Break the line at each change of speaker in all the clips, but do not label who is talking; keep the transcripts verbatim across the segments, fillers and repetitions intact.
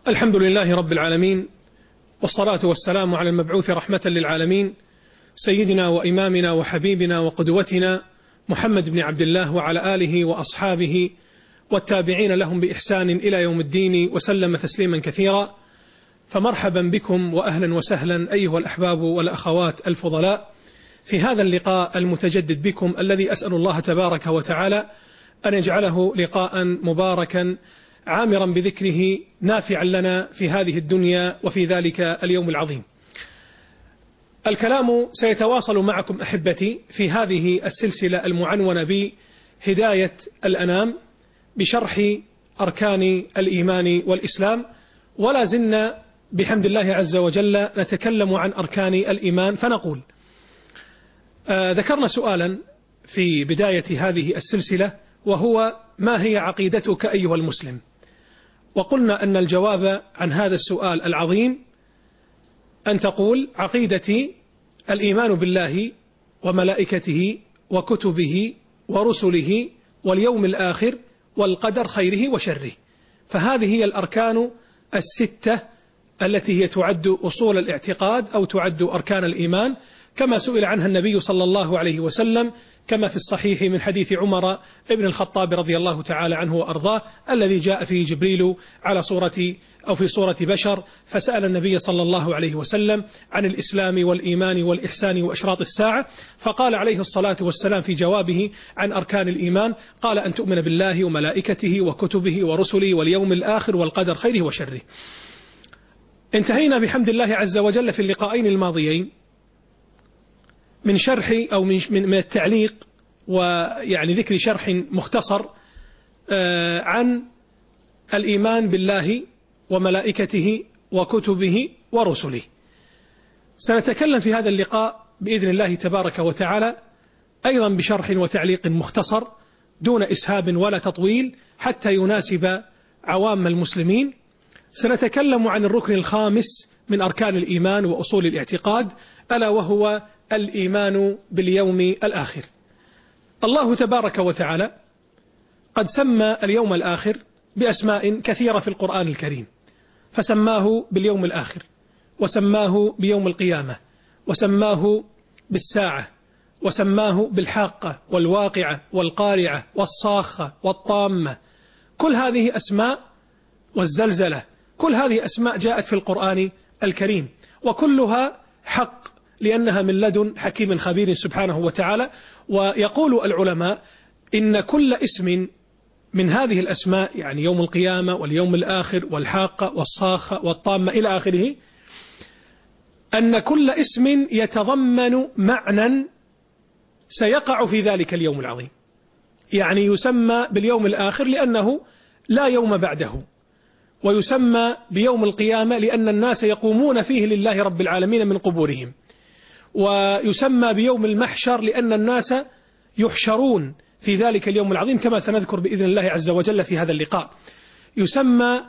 الحمد لله رب العالمين، والصلاة والسلام على المبعوث رحمة للعالمين سيدنا وإمامنا وحبيبنا وقدوتنا محمد بن عبد الله وعلى آله وأصحابه والتابعين لهم بإحسان إلى يوم الدين وسلم تسليما كثيرا. فمرحبا بكم وأهلا وسهلا أيها الأحباب والأخوات الفضلاء في هذا اللقاء المتجدد بكم، الذي أسأل الله تبارك وتعالى أن يجعله لقاء مباركا عامرا بذكره نافعا لنا في هذه الدنيا وفي ذلك اليوم العظيم. الكلام سيتواصل معكم أحبتي في هذه السلسلة المعنونة بهداية الأنام بشرح أركان الإيمان والإسلام، ولا زلنا بحمد الله عز وجل نتكلم عن أركان الإيمان. فنقول آه ذكرنا سؤالا في بداية هذه السلسلة، وهو: ما هي عقيدتك أيها المسلم؟ وقلنا أن الجواب عن هذا السؤال العظيم أن تقول: عقيدتي الإيمان بالله وملائكته وكتبه ورسله واليوم الآخر والقدر خيره وشره. فهذه هي الأركان الستة التي هي تعد أصول الاعتقاد أو تعد أركان الإيمان، كما سئل عنها النبي صلى الله عليه وسلم، كما في الصحيح من حديث عمر ابن الخطاب رضي الله تعالى عنه وأرضاه، الذي جاء فيه جبريل على صورة أو في صورة بشر، فسأل النبي صلى الله عليه وسلم عن الإسلام والإيمان والإحسان وأشراط الساعة، فقال عليه الصلاة والسلام في جوابه عن أركان الإيمان، قال: أن تؤمن بالله وملائكته وكتبه ورسله واليوم الآخر والقدر خيره وشره. انتهينا بحمد الله عز وجل في اللقاءين الماضيين من شرح أو من من التعليق ويعني ذكر شرح مختصر عن الإيمان بالله وملائكته وكتبه ورسله. سنتكلم في هذا اللقاء بإذن الله تبارك وتعالى أيضا بشرح وتعليق مختصر دون إسهاب ولا تطويل حتى يناسب عوام المسلمين. سنتكلم عن الركن الخامس من أركان الإيمان وأصول الاعتقاد، ألا وهو الإيمان باليوم الآخر. الله تبارك وتعالى قد سمى اليوم الآخر بأسماء كثيرة في القرآن الكريم، فسماه باليوم الآخر، وسماه بيوم القيامة، وسماه بالساعة، وسماه بالحاقة والواقعة والقارعة والصاخة والطامة. كل هذه أسماء، والزلزلة، كل هذه أسماء جاءت في القرآن الكريم، وكلها حق لأنها من لدن حكيم خبير سبحانه وتعالى. ويقول العلماء إن كل اسم من هذه الأسماء، يعني يوم القيامة واليوم الآخر والحاقة والصاخة والطامة إلى آخره، أن كل اسم يتضمن معنى سيقع في ذلك اليوم العظيم. يعني يسمى باليوم الآخر لأنه لا يوم بعده، ويسمى بيوم القيامة لأن الناس يقومون فيه لله رب العالمين من قبورهم، ويسمى بيوم المحشر لأن الناس يحشرون في ذلك اليوم العظيم، كما سنذكر بإذن الله عز وجل في هذا اللقاء. يسمى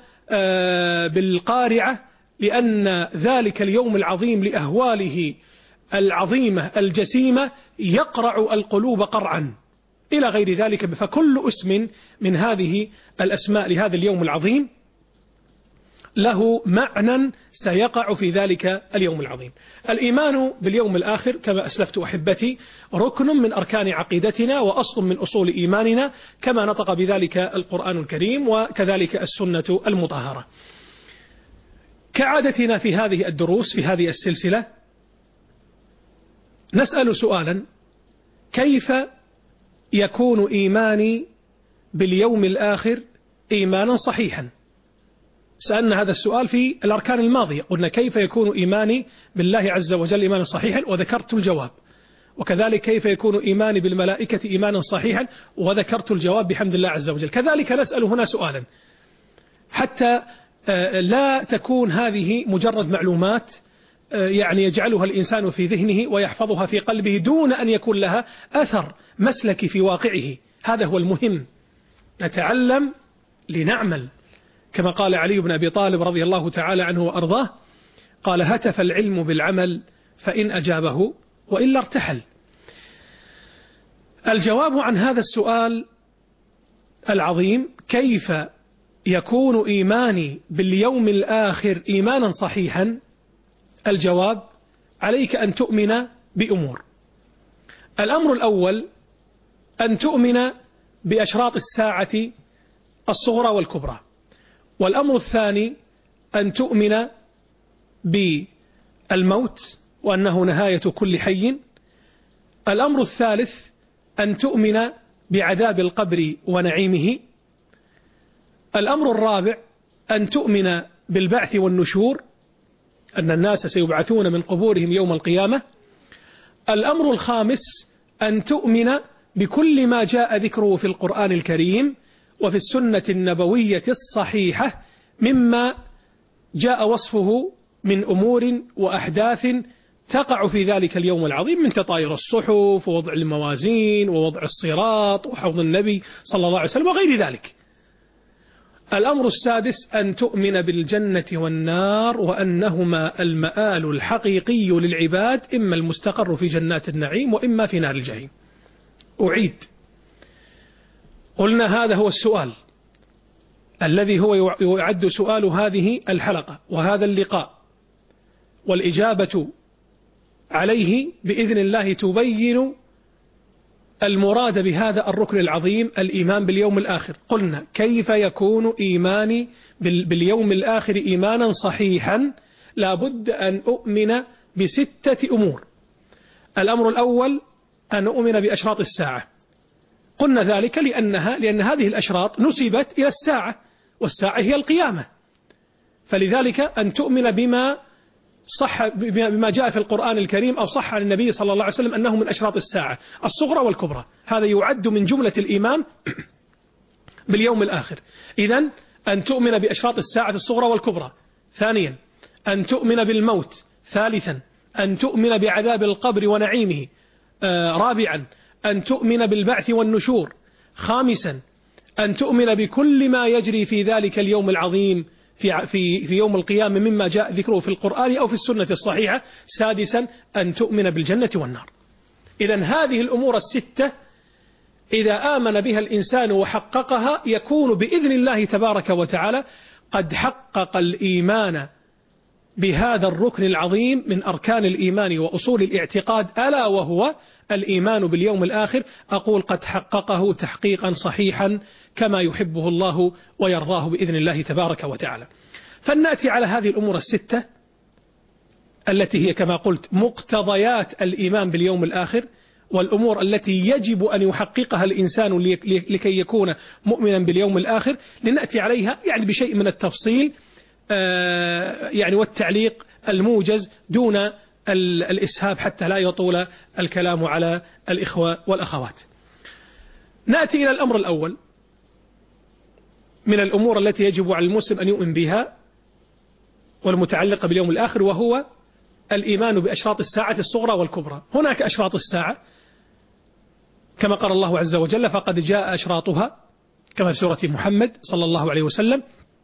بالقارعة لأن ذلك اليوم العظيم لأهواله العظيمة الجسيمة يقرع القلوب قرعا إلى غير ذلك. فكل اسم من هذه الأسماء لهذا اليوم العظيم له معنى سيقع في ذلك اليوم العظيم. الإيمان باليوم الآخر كما أسلفت أحبتي ركن من أركان عقيدتنا وأصل من أصول إيماننا، كما نطق بذلك القرآن الكريم وكذلك السنة المطهرة. كعادتنا في هذه الدروس في هذه السلسلة نسأل سؤالا: كيف يكون إيماني باليوم الآخر إيمانا صحيحا؟ سألنا هذا السؤال في الأركان الماضية، قلنا كيف يكون إيماني بالله عز وجل إيمانا صحيحا، وذكرت الجواب. وكذلك كيف يكون إيماني بالملائكة إيمانا صحيحا، وذكرت الجواب بحمد الله عز وجل. كذلك نسأل هنا سؤالا حتى لا تكون هذه مجرد معلومات يعني يجعلها الإنسان في ذهنه ويحفظها في قلبه دون أن يكون لها أثر مسلكي في واقعه. هذا هو المهم، نتعلم لنعمل، كما قال علي بن أبي طالب رضي الله تعالى عنه وأرضاه، قال: هتف العلم بالعمل فإن أجابه وإلا ارتحل. الجواب عن هذا السؤال العظيم: كيف يكون إيماني باليوم الآخر إيمانا صحيحا؟ الجواب: عليك أن تؤمن بأمور. الأمر الأول أن تؤمن بأشراط الساعة الصغرى والكبرى. والأمر الثاني أن تؤمن بالموت وأنه نهاية كل حي. الأمر الثالث أن تؤمن بعذاب القبر ونعيمه. الأمر الرابع أن تؤمن بالبعث والنشور، أن الناس سيبعثون من قبورهم يوم القيامة. الأمر الخامس أن تؤمن بكل ما جاء ذكره في القرآن الكريم وفي السنة النبوية الصحيحة مما جاء وصفه من أمور وأحداث تقع في ذلك اليوم العظيم، من تطاير الصحف ووضع الموازين ووضع الصراط وحوض النبي صلى الله عليه وسلم وغير ذلك. الأمر السادس أن تؤمن بالجنة والنار وأنهما المآل الحقيقي للعباد، إما المستقر في جنات النعيم وإما في نار الجحيم. أعيد، قلنا هذا هو السؤال الذي هو يعد سؤال هذه الحلقة وهذا اللقاء، والإجابة عليه بإذن الله تبين المراد بهذا الركن العظيم، الإيمان باليوم الآخر. قلنا: كيف يكون إيماني باليوم الآخر إيمانا صحيحا؟ لابد أن أؤمن بستة أمور. الأمر الأول أن أؤمن بأشراط الساعة. قلنا ذلك لأنها لأن هذه الأشراط نسبت إلى الساعة، والساعة هي القيامة، فلذلك أن تؤمن بما صح بما جاء في القرآن الكريم أو صح عن النبي صلى الله عليه وسلم أنه من أشراط الساعة الصغرى والكبرى، هذا يعد من جملة الإيمان باليوم الآخر. إذن أن تؤمن بأشراط الساعة الصغرى والكبرى. ثانيا أن تؤمن بالموت. ثالثا أن تؤمن بعذاب القبر ونعيمه. آه رابعا أن تؤمن بالبعث والنشور. خامسا أن تؤمن بكل ما يجري في ذلك اليوم العظيم في في في يوم القيامة مما جاء ذكره في القرآن أو في السنة الصحيحة. سادسا أن تؤمن بالجنة والنار. إذن هذه الأمور الستة إذا آمن بها الإنسان وحققها يكون بإذن الله تبارك وتعالى قد حقق الإيمان بهذا الركن العظيم من أركان الإيمان وأصول الاعتقاد، ألا وهو الإيمان باليوم الآخر. أقول قد حققه تحقيقا صحيحا كما يحبه الله ويرضاه بإذن الله تبارك وتعالى. فلنأتي على هذه الأمور الستة التي هي كما قلت مقتضيات الإيمان باليوم الآخر، والأمور التي يجب أن يحققها الإنسان لكي يكون مؤمنا باليوم الآخر. لنأتي عليها يعني بشيء من التفصيل يعني والتعليق الموجز دون الإسهاب حتى لا يطول الكلام على الإخوة والأخوات. نأتي إلى الأمر الأول من الأمور التي يجب على المسلم أن يؤمن بها والمتعلقة باليوم الآخر، وهو الإيمان بأشراط الساعة الصغرى والكبرى. هناك أشراط الساعة كما قال الله عز وجل: فقد جاء أشراطها، كما في سورة محمد صلى الله عليه وسلم.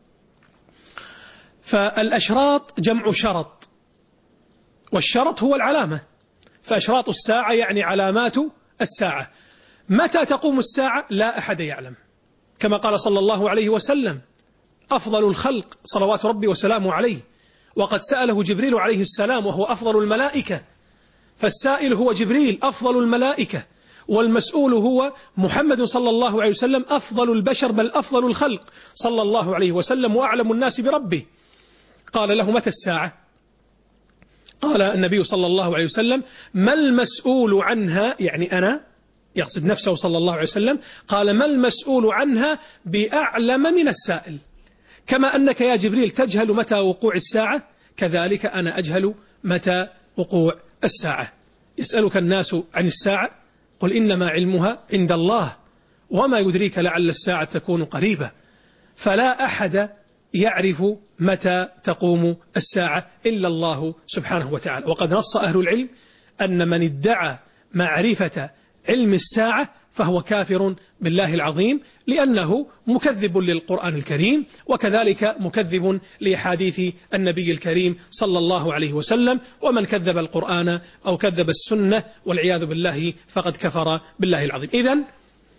فالأشراط جمع شرط، والشرط هو العلامة، فأشراط الساعة يعني علامات الساعة. متى تقوم الساعة لا أحد يعلم، كما قال صلى الله عليه وسلم: أفضل الخلق صلوات ربي وسلامه عليه، وقد سأله جبريل عليه السلام وهو أفضل الملائكة، فالسائل هو جبريل أفضل الملائكة، والمسؤول هو محمد صلى الله عليه وسلم أفضل البشر بل أفضل الخلق صلى الله عليه وسلم وأعلم الناس بربه. قال له: متى الساعة؟ قال النبي صلى الله عليه وسلم: ما المسؤول عنها، يعني أنا، يقصد نفسه صلى الله عليه وسلم، قال: ما المسؤول عنها بأعلم من السائل. كما أنك يا جبريل تجهل متى وقوع الساعة، كذلك أنا أجهل متى وقوع الساعة. يسألك الناس عن الساعة قل إنما علمها عند الله وما يدريك لعل الساعة تكون قريبة. فلا أحد يعرف متى تقوم الساعة إلا الله سبحانه وتعالى. وقد نص أهل العلم أن من ادعى معرفة علم الساعة فهو كافر بالله العظيم، لأنه مكذب للقرآن الكريم، وكذلك مكذب لحديث النبي الكريم صلى الله عليه وسلم. ومن كذب القرآن أو كذب السنة والعياذ بالله فقد كفر بالله العظيم. إذن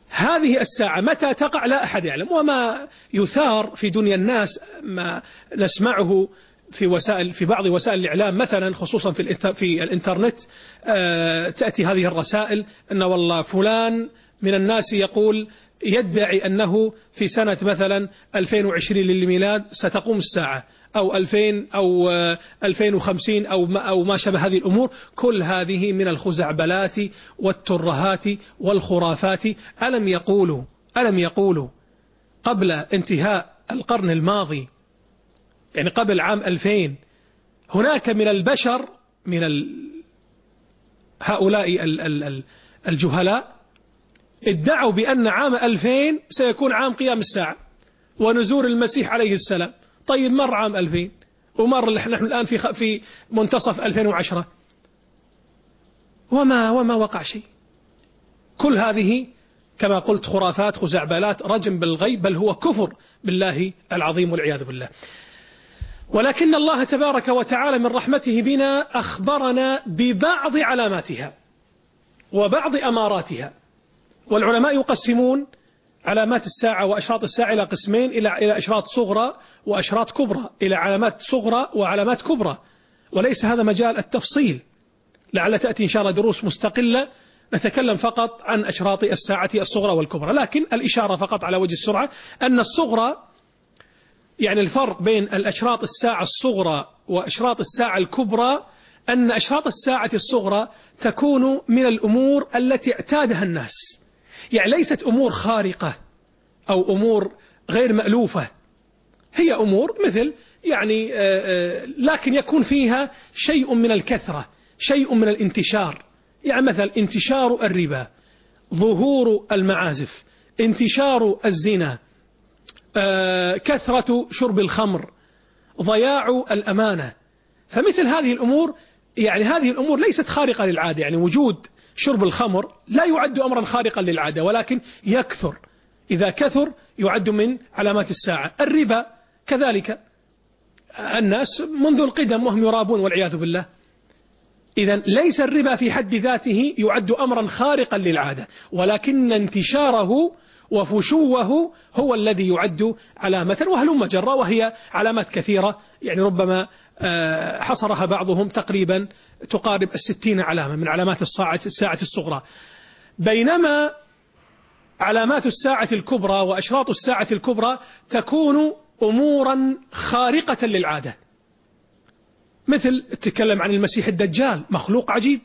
هذه الساعة متى تقع لا أحد يعلم، وما يثار في دنيا الناس ما نسمعه في وسائل في بعض وسائل الإعلام مثلا، خصوصا في في الإنترنت، تأتي هذه الرسائل أن والله فلان من الناس يقول يدعي أنه في سنة مثلا ألفين وعشرين للميلاد ستقوم الساعة، أو ألفين أو ألفين وخمسين أو ما أو ما شابه هذه الأمور. كل هذه من الخزعبلات والترهات والخرافات. ألم يقولوا ألم يقولوا قبل انتهاء القرن الماضي، يعني قبل عام ألفين، هناك من البشر من هؤلاء الجهلاء ادعوا بأن عام ألفين سيكون عام قيام الساعة ونزول المسيح عليه السلام. طيب مر عام ألفين ومر نحن الآن في في منتصف ألفين وعشرة وما وما وقع شيء. كل هذه كما قلت خرافات، خزعبلات، رجم بالغيب، بل هو كفر بالله العظيم والعياذ بالله. ولكن الله تبارك وتعالى من رحمته بنا أخبرنا ببعض علاماتها وبعض أماراتها. والعلماء يقسمون علامات الساعة وأشراط الساعة إلى قسمين، إلى إلى أشراط صغرى وأشراط كبرى، إلى علامات صغرى وعلامات كبرى، وليس هذا مجال التفصيل، لعل تأتي إن شاء الله دروس مستقلة نتكلم فقط عن أشراط الساعة الصغرى والكبرى. لكن الإشارة فقط على وجه السرعة أن الصغرى، يعني الفرق بين الأشراط الساعة الصغرى وأشراط الساعة الكبرى، أن أشراط الساعة الصغرى تكون من الأمور التي اعتادها الناس، يعني ليست أمور خارقة أو أمور غير مألوفة، هي أمور مثل يعني لكن يكون فيها شيء من الكثرة، شيء من الانتشار. يعني مثل انتشار الربا، ظهور المعازف، انتشار الزنا، كثرة شرب الخمر، ضياع الأمانة. فمثل هذه الأمور، يعني هذه الأمور ليست خارقة للعادة، يعني وجود شرب الخمر لا يعد أمرا خارقا للعادة، ولكن يكثر، إذا كثر يعد من علامات الساعة. الربا كذلك، الناس منذ القدم وهم يرابون والعياذ بالله. إذن ليس الربا في حد ذاته يعد أمرا خارقا للعادة، ولكن انتشاره وفشوه هو الذي يعد علامة، وهلم جرى، وهي علامات كثيرة، يعني ربما حصرها بعضهم تقريبا تقارب الستين علامة من علامات الساعة الساعة الصغرى. بينما علامات الساعة الكبرى وأشراط الساعة الكبرى تكون أمورا خارقة للعادة، مثل تتكلم عن المسيح الدجال، مخلوق عجيب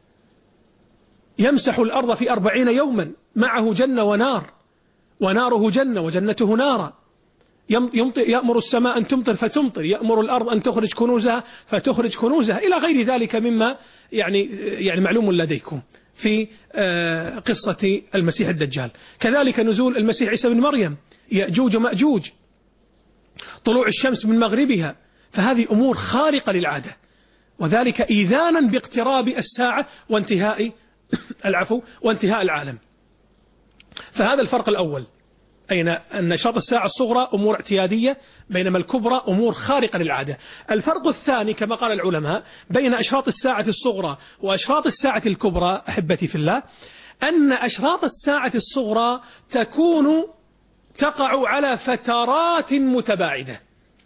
يمسح الأرض في أربعين يوما، معه جنة ونار، وناره جنة وجنته نارا، يأمر السماء أن تمطر فتمطر، يأمر الأرض أن تخرج كنوزها فتخرج كنوزها، إلى غير ذلك مما يعني يعني معلوم لديكم في قصة المسيح الدجال. كذلك نزول المسيح عيسى بن مريم، يأجوج ومأجوج، طلوع الشمس من مغربها. فهذه أمور خارقة للعادة، وذلك إيذانا باقتراب الساعة وانتهاء العفو وانتهاء العالم. فهذا الفرق الأول، أين أن أشراط الساعة الصغرى أمور اعتيادية، بينما الكبرى أمور خارقة للعادة. الفرق الثاني كما قال العلماء بين أشراط الساعة الصغرى وأشراط الساعة الكبرى أحبتي في الله، أن أشراط الساعة الصغرى تكون تقع على فترات متباعدة.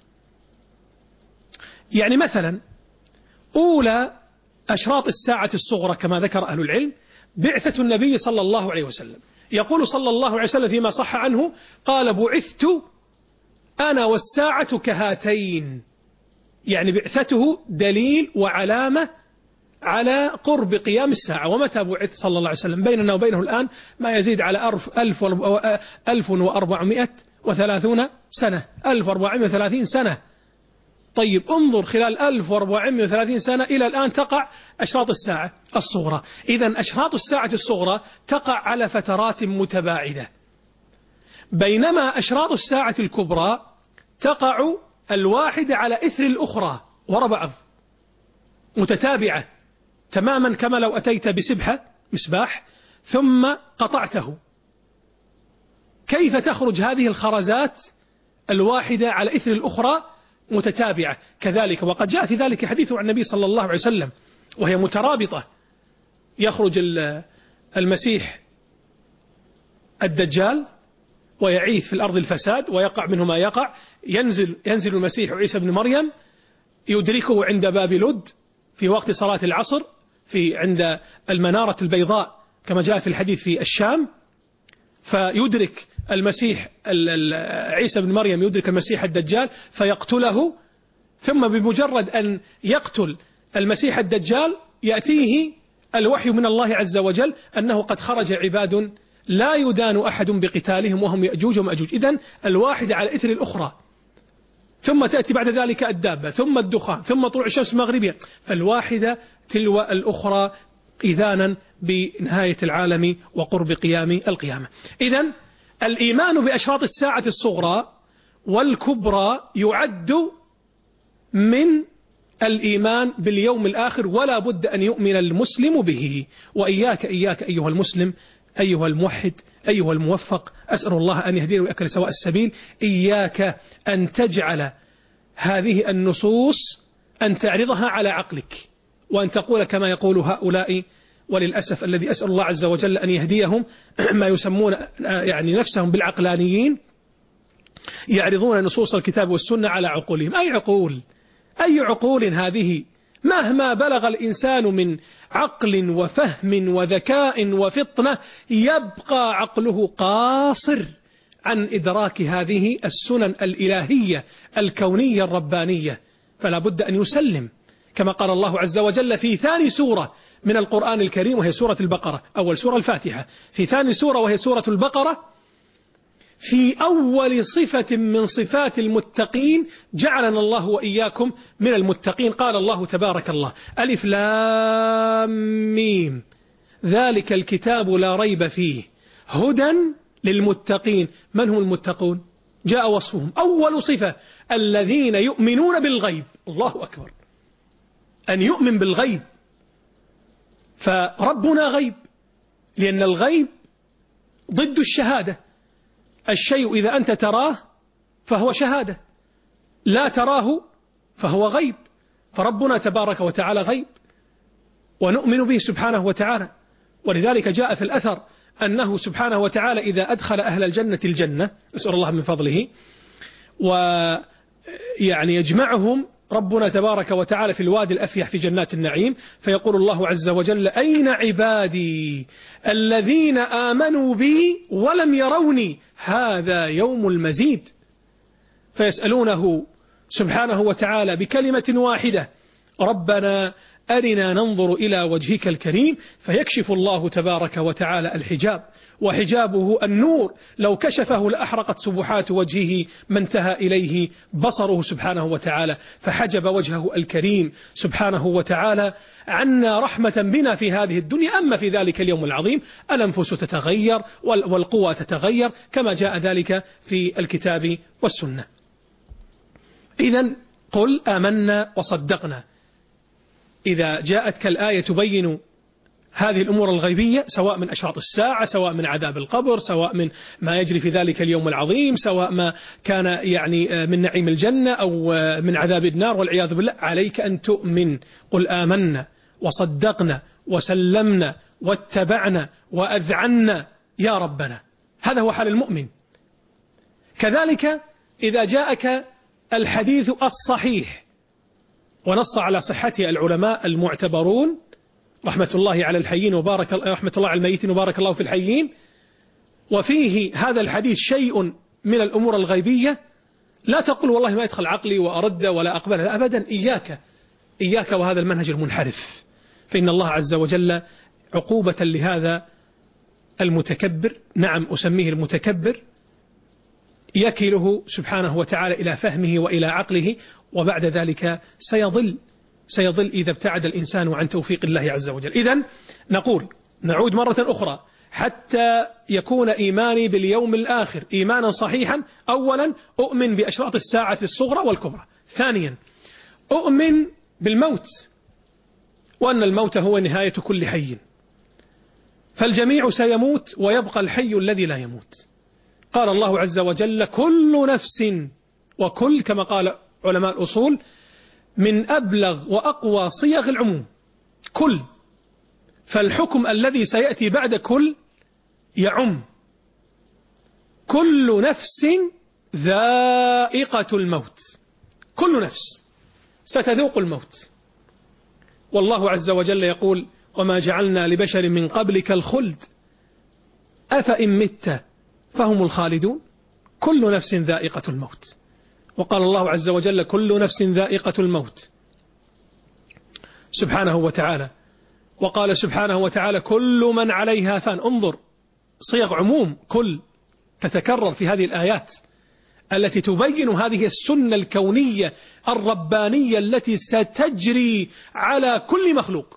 يعني مثلا أولى أشراط الساعة الصغرى كما ذكر أهل العلم بعثة النبي صلى الله عليه وسلم. يقول صلى الله عليه وسلم فيما صح عنه قال: بعثت أنا والساعة كهاتين، يعني بعثته دليل وعلامة على قرب قيام الساعة. ومتى بعث صلى الله عليه وسلم؟ بيننا وبينه الآن ما يزيد على ألف وأربعمائة وثلاثين سنة، ألف وأربعمائة وثلاثين سنة. طيب انظر خلال ألف وأربعمائة وثلاثين سنة إلى الآن تقع أشراط الساعة الصغرى. إذن أشراط الساعة الصغرى تقع على فترات متباعدة، بينما أشراط الساعة الكبرى تقع الواحدة على إثر الأخرى وراء بعض متتابعة تماما، كما لو أتيت بسبحة مصباح ثم قطعته، كيف تخرج هذه الخرزات الواحدة على إثر الأخرى متتابعة؟ كذلك وقد جاء في ذلك حديث عن النبي صلى الله عليه وسلم وهي مترابطة. يخرج المسيح الدجال ويعيث في الأرض الفساد ويقع منه ما يقع، ينزل, ينزل المسيح عيسى بن مريم يدركه عند باب لد في وقت صلاة العصر في عند المنارة البيضاء كما جاء في الحديث في الشام، فيدرك المسيح عيسى بن مريم يدرك المسيح الدجال فيقتله، ثم بمجرد أن يقتل المسيح الدجال يأتيه الوحي من الله عز وجل أنه قد خرج عباد لا يدان أحد بقتالهم وهم يأجوج ومأجوج. إذن الواحدة على إثر الأخرى، ثم تأتي بعد ذلك الدابة ثم الدخان ثم طلوع الشمس المغربية، فالواحدة تلو الأخرى إذانا بنهاية العالم وقرب قيام القيامة. إذن الإيمان بأشراط الساعة الصغرى والكبرى يعد من الإيمان باليوم الآخر، ولا بد أن يؤمن المسلم به. وإياك إياك أيها المسلم أيها الموحد أيها الموفق، أسأل الله أن يهدينا وإياك لسواء السبيل، إياك أن تجعل هذه النصوص أن تعرضها على عقلك وأن تقول كما يقول هؤلاء، وللأسف الذي أسأل الله عز وجل أن يهديهم، ما يسمون يعني نفسهم بالعقلانيين، يعرضون نصوص الكتاب والسنة على عقولهم. أي عقول؟ أي عقول هذه؟ مهما بلغ الإنسان من عقل وفهم وذكاء وفطنة يبقى عقله قاصر عن إدراك هذه السنن الإلهية الكونية الربانية، فلا بد أن يسلم كما قال الله عز وجل في ثاني سورة من القرآن الكريم وهي سورة البقرة، أول سورة الفاتحة، في ثاني سورة وهي سورة البقرة، في أول صفة من صفات المتقين جعلنا الله وإياكم من المتقين. قال الله تبارك الله: ألف لام ميم ذلك الكتاب لا ريب فيه هدى للمتقين. من هم المتقون؟ جاء وصفهم، أول صفة الذين يؤمنون بالغيب. الله أكبر، أن يؤمن بالغيب، فربنا غيب، لأن الغيب ضد الشهادة. الشيء إذا أنت تراه فهو شهادة، لا تراه فهو غيب، فربنا تبارك وتعالى غيب ونؤمن به سبحانه وتعالى. ولذلك جاء في الأثر أنه سبحانه وتعالى إذا أدخل أهل الجنة الجنة، أسأل الله من فضله، ويعني يجمعهم ربنا تبارك وتعالى في الوادي الأفيح في جنات النعيم، فيقول الله عز وجل: أين عبادي الذين آمنوا بي ولم يروني هذا يوم المزيد. فيسألونه سبحانه وتعالى بكلمة واحدة: ربنا أرنا ننظر إلى وجهك الكريم، فيكشف الله تبارك وتعالى الحجاب، وحجابه النور، لو كشفه لأحرقت سبحات وجهه ما انتهى إليه بصره سبحانه وتعالى، فحجب وجهه الكريم سبحانه وتعالى عنا رحمة بنا في هذه الدنيا. أما في ذلك اليوم العظيم الأنفس تتغير والقوى تتغير كما جاء ذلك في الكتاب والسنة. إذن قل آمنا وصدقنا. إذا جاءتك الآية تبين هذه الأمور الغيبية، سواء من أشراط الساعة، سواء من عذاب القبر، سواء من ما يجري في ذلك اليوم العظيم، سواء ما كان يعني من نعيم الجنة أو من عذاب النار والعياذ بالله، عليك أن تؤمن. قل آمنا وصدقنا وسلمنا واتبعنا وأذعنا يا ربنا. هذا هو حال المؤمن. كذلك إذا جاءك الحديث الصحيح ونص على صحته العلماء المعتبرون رحمة الله على الحيين وبارك رحمة الله على الميتين وبارك الله في الحيين، وفيه هذا الحديث شيء من الأمور الغيبية، لا تقول والله ما يدخل عقلي وأرد ولا أقبله، أبدا. إياك إياك وهذا المنهج المنحرف، فإن الله عز وجل عقوبة لهذا المتكبر، نعم أسميه المتكبر، يكله سبحانه وتعالى إلى فهمه وإلى عقله، وبعد ذلك سيضل سيضل إذا ابتعد الإنسان عن توفيق الله عز وجل. إذن نقول نعود مرة أخرى: حتى يكون إيماني باليوم الآخر إيمانا صحيحا، أولا أؤمن بأشراط الساعة الصغرى والكبرى، ثانيا أؤمن بالموت، وأن الموت هو نهاية كل حي، فالجميع سيموت ويبقى الحي الذي لا يموت. قال الله عز وجل: كل نفس، وكل كما قال علماء الأصول من أبلغ وأقوى صيغ العموم، كل، فالحكم الذي سيأتي بعد كل يعم، كل نفس ذائقة الموت، كل نفس ستذوق الموت. والله عز وجل يقول: وما جعلنا لبشر من قبلك الخلد أفإن مت فهم الخالدون. كل نفس ذائقة الموت. وقال الله عز وجل: كل نفس ذائقة الموت سبحانه وتعالى. وقال سبحانه وتعالى: كل من عليها فان. انظر صيغ عموم كل تتكرر في هذه الآيات التي تبين هذه السنة الكونية الربانية التي ستجري على كل مخلوق.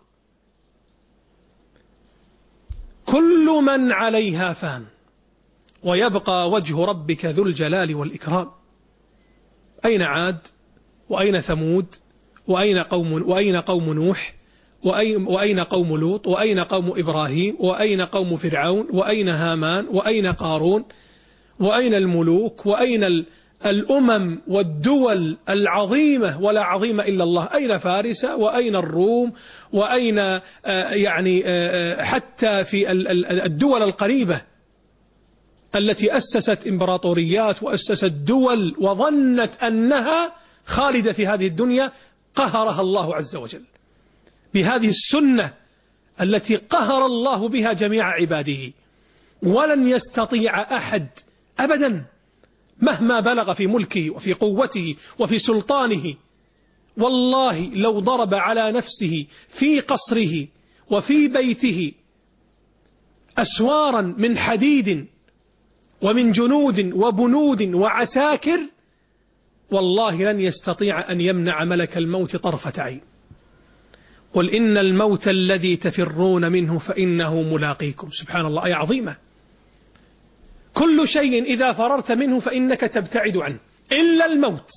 كل من عليها فان ويبقى وجه ربك ذو الجلال والإكرام. أين عاد وأين ثمود وأين قوم, وأين قوم نوح وأين قوم لوط وأين قوم إبراهيم وأين قوم فرعون وأين هامان وأين قارون وأين الملوك وأين الأمم والدول العظيمة ولا عظيم إلا الله؟ أين فارس وأين الروم وأين يعني حتى في الدول القريبة التي أسست إمبراطوريات وأسست دول وظنت أنها خالدة في هذه الدنيا، قهرها الله عز وجل بهذه السنة التي قهر الله بها جميع عباده. ولن يستطيع أحد أبدا مهما بلغ في ملكه وفي قوته وفي سلطانه، والله لو ضرب على نفسه في قصره وفي بيته أسوارا من حديد ومن جنود وبنود وعساكر، والله لن يستطيع أن يمنع ملك الموت طرفة عين. قل إن الموت الذي تفرون منه فإنه ملاقيكم. سبحان الله، آية عظيمة. كل شيء إذا فررت منه فإنك تبتعد عنه إلا الموت.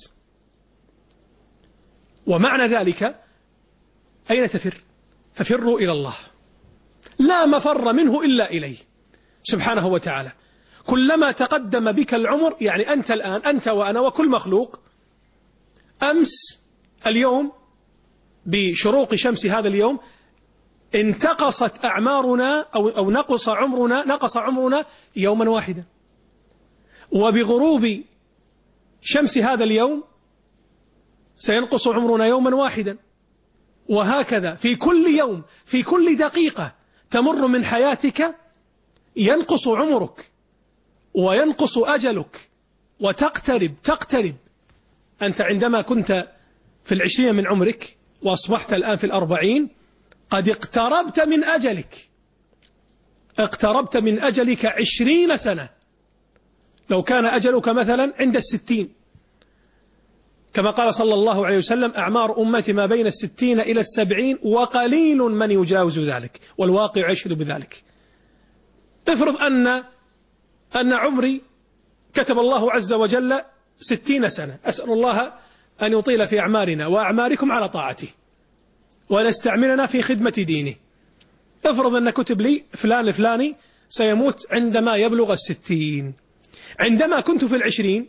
ومعنى ذلك أين تفر؟ ففروا إلى الله، لا مفر منه إلا إليه سبحانه وتعالى. كلما تقدم بك العمر، يعني أنت الآن أنت وأنا وكل مخلوق، أمس اليوم بشروق شمس هذا اليوم انتقصت أعمارنا أو, أو نقص عمرنا نقص عمرنا يوما واحدا، وبغروب شمس هذا اليوم سينقص عمرنا يوما واحدا، وهكذا في كل يوم في كل دقيقة تمر من حياتك ينقص عمرك وينقص أجلك وتقترب تقترب. أنت عندما كنت في العشرين من عمرك وأصبحت الآن في الأربعين قد اقتربت من أجلك، اقتربت من أجلك عشرين سنة. لو كان أجلك مثلا عند الستين، كما قال صلى الله عليه وسلم: أعمار أمتي ما بين الستين إلى السبعين وقليل من يجاوز ذلك، والواقع يشهد بذلك. افرض أن أن عمري كتب الله عز وجل ستين سنة، أسأل الله أن يطيل في أعمارنا وأعماركم على طاعته ونستعملنا في خدمة دينه. افرض أن كتب لي فلان الفلاني سيموت عندما يبلغ الستين. عندما كنت في العشرين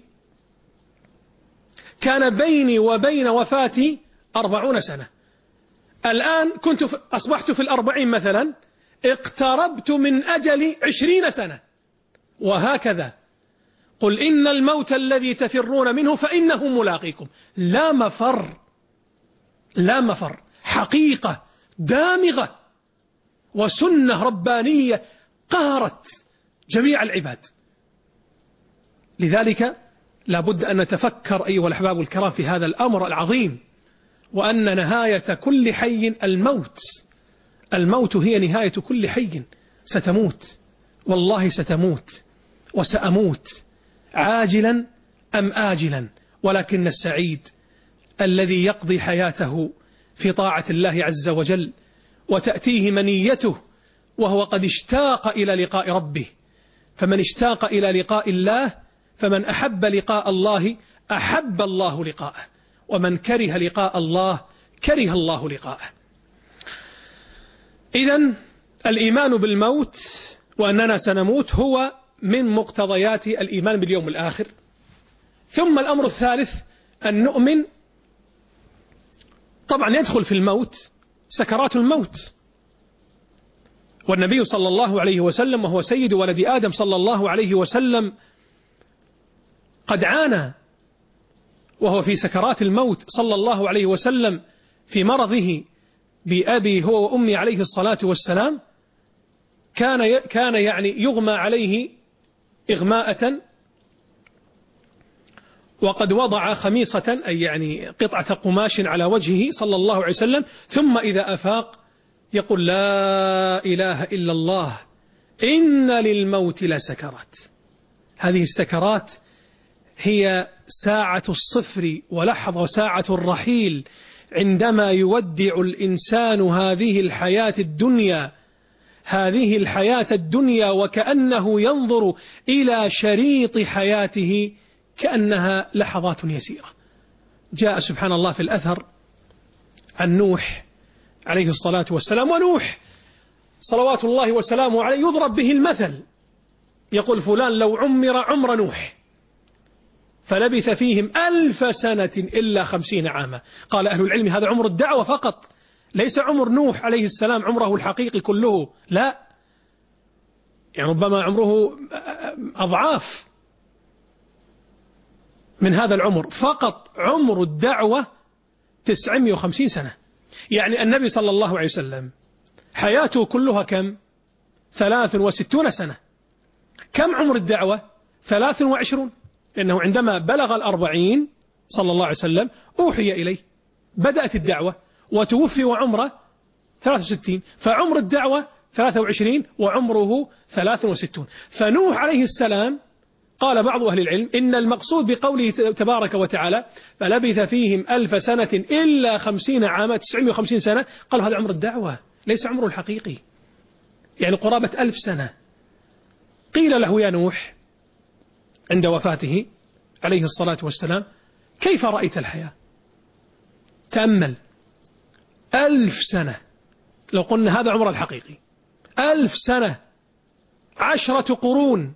كان بيني وبين وفاتي أربعون سنة. الآن كنت في أصبحت في الأربعين مثلا، اقتربت من أجلي عشرين سنة، وهكذا. قل إن الموت الذي تفرون منه فإنه ملاقيكم. لا مفر، لا مفر، حقيقة دامغة وسنة ربانية قهرت جميع العباد. لذلك لابد أن نتفكر أيها الأحباب الكرام في هذا الأمر العظيم، وأن نهاية كل حي الموت. الموت هي نهاية كل حي. ستموت، والله ستموت وسأموت عاجلا أم آجلا، ولكن السعيد الذي يقضي حياته في طاعة الله عز وجل وتأتيه منيته وهو قد اشتاق إلى لقاء ربه. فمن اشتاق إلى لقاء الله، فمن أحب لقاء الله أحب الله لقاءه، ومن كره لقاء الله كره الله لقاءه. إذن الإيمان بالموت وأننا سنموت هو من مقتضيات الإيمان باليوم الآخر. ثم الأمر الثالث أن نؤمن، طبعا يدخل في الموت سكرات الموت، والنبي صلى الله عليه وسلم وهو سيد ولد آدم صلى الله عليه وسلم قد عانى وهو في سكرات الموت صلى الله عليه وسلم في مرضه بأبي هو وأمي عليه الصلاة والسلام، كان كان يعني يغمى عليه إغماءة، وقد وضع خميصة أي يعني قطعة قماش على وجهه صلى الله عليه وسلم، ثم إذا أفاق يقول لا إله إلا الله إن للموت لسكرات. هذه السكرات هي ساعة الصفر ولحظة ساعة الرحيل، عندما يودع الإنسان هذه الحياة الدنيا هذه الحياة الدنيا وكأنه ينظر إلى شريط حياته كأنها لحظات يسيرة. جاء سبحان الله في الأثر عن نوح عليه الصلاة والسلام، ونوح صلوات الله وسلامه عليه يضرب به المثل، يقول فلان لو عمر عمر نوح فلبث فيهم ألف سنة إلا خمسين عاما. قال أهل العلم هذا عمر الدعوة فقط، ليس عمر نوح عليه السلام عمره الحقيقي كله، لا، يعني ربما عمره أضعاف من هذا العمر، فقط عمر الدعوة تسعمائة وخمسين سنة. يعني النبي صلى الله عليه وسلم حياته كلها كم؟ ثلاث وستون سنة. كم عمر الدعوة؟ ثلاث وعشرون، لأنه عندما بلغ الأربعين صلى الله عليه وسلم أوحي إليه، بدأت الدعوة، وتوفي وعمره ثلاث وستين، فعمر الدعوة ثلاث وعشرين وعمره ثلاث وستون. فنوح عليه السلام قال بعض أهل العلم إن المقصود بقوله تبارك وتعالى فلبث فيهم ألف سنة إلا خمسين عاما، تسعمائة وخمسين سنة، قال هذا عمر الدعوة ليس عمره الحقيقي، يعني قرابة ألف سنة. قيل له يا نوح عند وفاته عليه الصلاة والسلام كيف رأيت الحياة؟ تأمل، ألف سنة، لو قلنا هذا عمر الحقيقي، ألف سنة، عشرة قرون.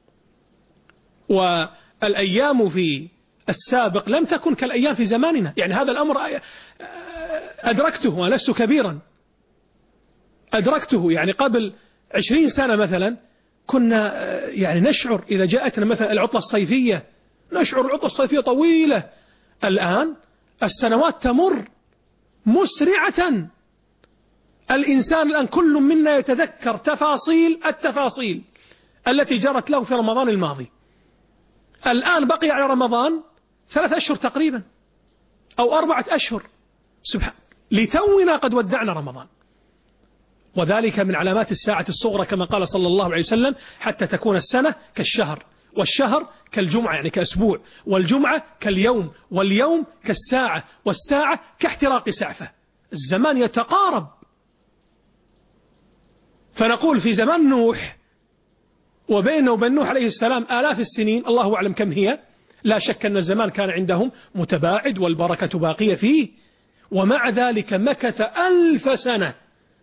والأيام في السابق لم تكن كالأيام في زماننا، يعني هذا الأمر أدركته ولست كبيرا، أدركته يعني قبل عشرين سنة مثلا كنا يعني نشعر إذا جاءتنا مثلا العطلة الصيفية نشعر العطلة الصيفية طويلة. الآن السنوات تمر مسرعة، الإنسان الآن كل منا يتذكر تفاصيل التفاصيل التي جرت له في رمضان الماضي. الآن بقي على رمضان ثلاث أشهر تقريبا أو أربعة أشهر، سبحان، لتونا قد ودعنا رمضان. وذلك من علامات الساعة الصغرى كما قال صلى الله عليه وسلم حتى تكون السنة كالشهر، والشهر كالجمعة يعني كأسبوع، والجمعة كاليوم، واليوم كالساعة، والساعة كاحتراق سعفة. الزمان يتقارب. فنقول في زمان نوح وبينه وبين نوح عليه السلام آلاف السنين، الله أعلم كم هي، لا شك أن الزمان كان عندهم متباعد والبركة باقية فيه، ومع ذلك مكث ألف سنة.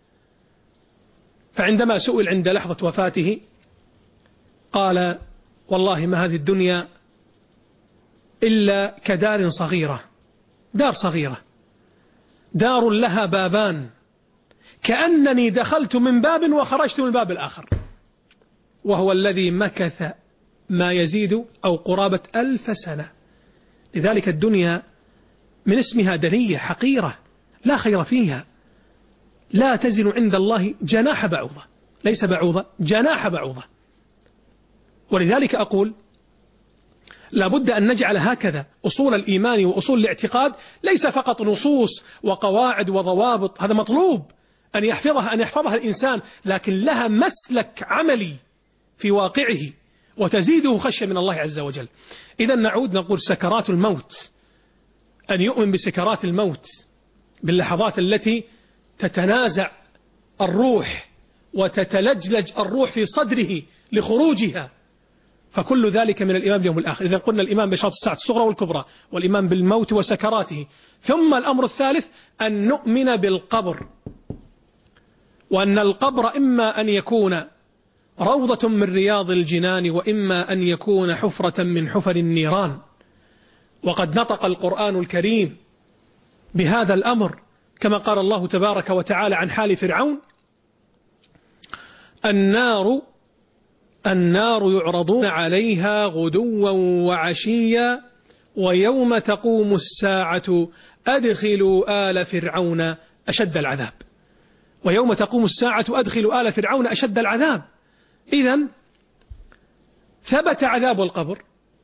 فعندما سئل عند لحظة وفاته قال والله ما هذه الدنيا إلا كدار صغيرة، دار صغيرة، دار لها بابان، كأنني دخلت من باب وخرجت من الباب الآخر، وهو الذي مكث ما يزيد أو قرابة ألف سنة. لذلك الدنيا من اسمها دنية حقيرة لا خير فيها، لا تزن عند الله جناح بعوضة، ليس بعوضة، جناح بعوضة. ولذلك أقول لابد أن نجعل هكذا أصول الإيمان وأصول الاعتقاد ليس فقط نصوص وقواعد وضوابط، هذا مطلوب أن يحفظها أن يحفظها الإنسان، لكن لها مسلك عملي في واقعه وتزيده خشية من الله عز وجل. إذا نعود نقول سكرات الموت، أن يؤمن بسكرات الموت، باللحظات التي تتنازع الروح وتتلجلج الروح في صدره لخروجها، فكل ذلك من الإيمان باليوم الآخر. إذا قلنا الإيمان بأشراط الساعة الصغرى والكبرى، والإيمان بالموت وسكراته، ثم الأمر الثالث أن نؤمن بالقبر، وأن القبر إما أن يكون روضة من رياض الجنان وإما أن يكون حفرة من حفر النيران. وقد نطق القرآن الكريم بهذا الأمر كما قال الله تبارك وتعالى عن حال فرعون: النار النار يعرضون عليها غدوا وعشيا ويوم تقوم الساعة أدخلوا آل فرعون أشد العذاب. ويوم تقوم الساعة أدخلوا آل فرعون أشد العذاب. إذن ثبت عذاب القبر،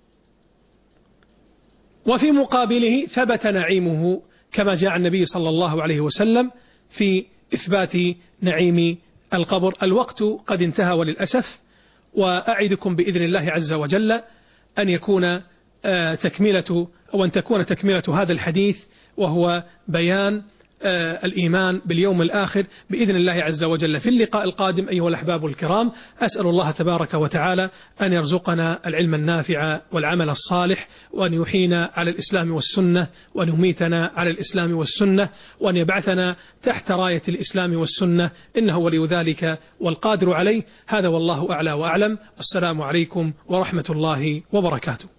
وفي مقابله ثبت نعيمه كما جاء النبي صلى الله عليه وسلم في إثبات نعيم القبر. الوقت قد انتهى وللأسف، وأعدكم بإذن الله عز وجل أن يكون تكملة أو أن تكون تكملة هذا الحديث، وهو بيان الإيمان باليوم الآخر بإذن الله عز وجل في اللقاء القادم. أيها الأحباب الكرام، أسأل الله تبارك وتعالى أن يرزقنا العلم النافع والعمل الصالح، وأن يحيينا على الإسلام والسنة، وأن يميتنا على الإسلام والسنة، وأن يبعثنا تحت راية الإسلام والسنة، إنه ولي ذلك والقادر عليه. هذا والله أعلى وأعلم. السلام عليكم ورحمة الله وبركاته.